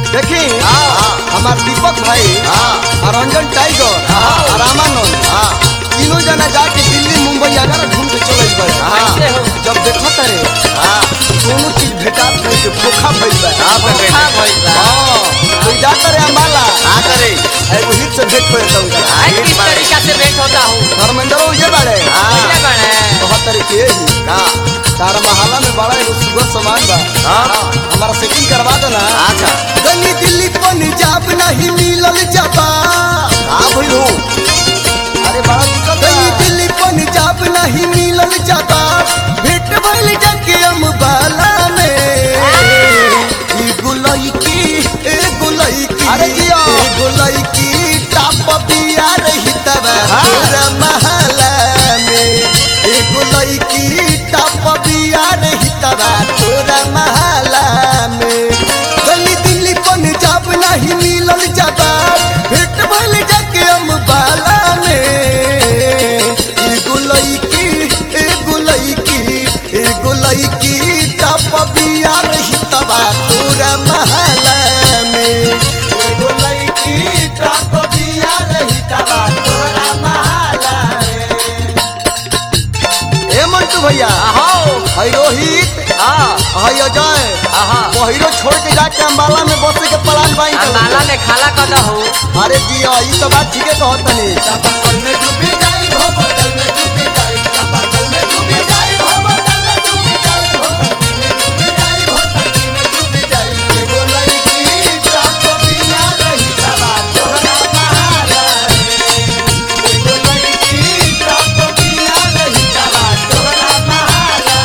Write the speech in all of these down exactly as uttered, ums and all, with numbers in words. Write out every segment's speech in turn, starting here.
देखी हमार दीपक भाई और रंजन टाइगर और रामानंद तीनों जना जाके दिल्ली मुंबई अगर घूम के चले गए। जब देखो तारे दोनों चीज भेटा के खोखा भइल बा। खोखा भइल बा। हां तो जा करे अम्बाला आ करे एगो हिट से भेट होए त उनका आज किस तरीका से भेंट होता हूं धर्मेंद्र ये बाड़े क्या बने बहुत तरीके ही का तार महला में बड़ा एगो सुगर सामान बा। हां हमारा सेटिंग करवा देना। अच्छा गनी दिल्ली पंजाब नहीं मिलल जाबा आ भइल हो अरे बड़ा दिक्कत है। गनी दिल्ली पंजाब नहीं मिलल जाबा भेट भइल जाके अम्बाला में ई गुलई की ए गुलई की अरे जिया ए गुलई की टाप पिया रही तब पूरा महला में ए गुलई की टाप पिया रही तब पूरा महला में गनी दिल्ली पंजाब नहीं मिलल जाबा भेट भइल जाके अम्बाला में ई गुलई की ए गुलई की ए गुलई की टाप पिया रही तब पूरा महला में ए गुलई की टाप पिया रही तब पूरा महला में। ए मंटू भैया आओ हई रोहित हां हई अजय आहा बहिरो छोड़ के जाके अम्बाला में बसे के प्लान बाई अम्बाला में खाला कर हो अरे जी ई तो बात ठीक है कहत तनी चापाकल में डूबी जाई हो बोतल में डूबी जाई चापाकल में डूबी जाई हो बोतल में डूबी जाई हो बोतल में डूबी जाई हो बोतल में डूबी जाई एगो लड़की चाप पिया रही तबा तोहरा महारा एगो लड़की चाप पिया रही तबा तोहरा महारा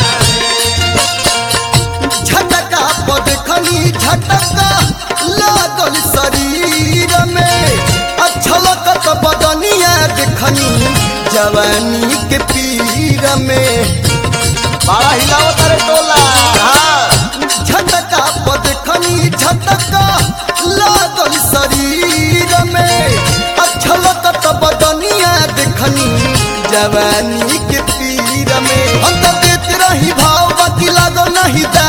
झटका पद खनी झटका लागल शरीर में अच्छलकत बदनिया देखनी जवानी के पीर में बड़ा हिलावत रे टोला झटका पद खनी झटका लागल शरीर में अच्छलकत बदनिया देखनी जवानी के पीर में हम तो देत रही भाव बाकी लागल नहीं दा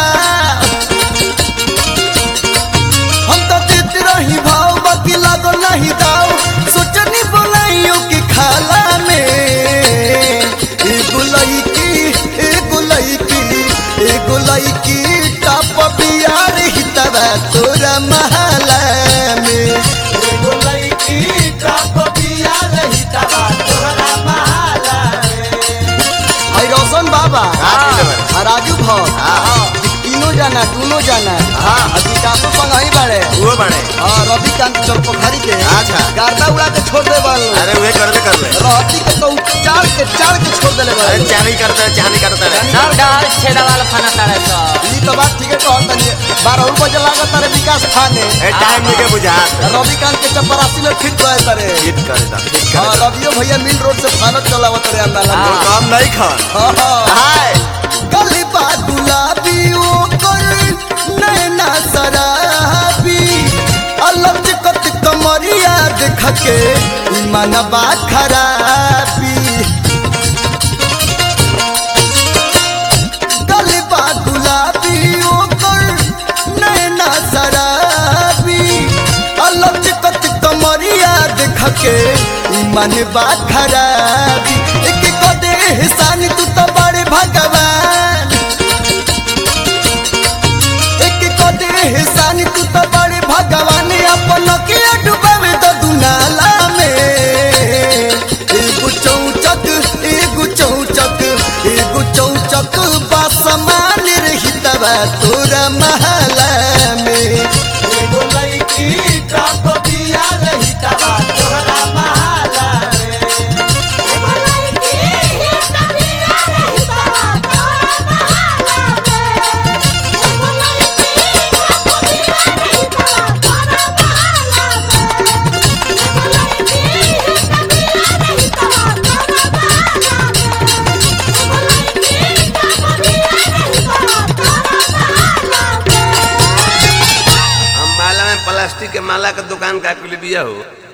हम तो देत रही भाव बाकी लागो नहीं दाओ सोचनी बनाइयो की खाला में ए गुलई की ए गुलई की ए गुलई की टाप पिया रही तब तोरा महला में ए गुलई की टाप पिया रही तब तोरा महला में। भाई रोशन बाबा राजू भक्त तीनों जाना दोनों जाना अभी कासो संग ही बड़े वो बने हां रविकांत चल पोखरी के अच्छा गार्दा उड़ा के छोड़ दे बल अरे वे करबे कर ले रहती के तो चार के चार के छोड़ देले अरे बल चानी करता है चानी करता है सब डाल छेड़ा वाला खाना तारे सब ई तो बात ठीक है कहत तनी बारह बजे लागत तारे विकास खाने ए टाइम में के बुझा रविकांत के चपरासी में फिट गए तारे हिट करे दा हिट हां करे रवियो भैया मिल रोड से फानत चलावत रे अंदाला में काम नहीं खा हां हां हाय गली बा गुलाबी ओकर नैना शराबी अलग कत कमरिया देख के मनबा खराबी गली बा गुलाबी ओकर नैना शराबी अलग कत कमरिया देख के मनबा खराबी एक कदे एहसान तू तो बड़े भगवान एक कदे एहसान तू तो बड़े भगवान अपन के डुबावे तो दुनाला में एगो चौचक एगो चौचक एगो चौचक बासमान रही तब तोरा महला में एगो लड़की टाप पिया रही तब तोरा महला प्लास्टिक के माला का दुकान का कुल दिया हो।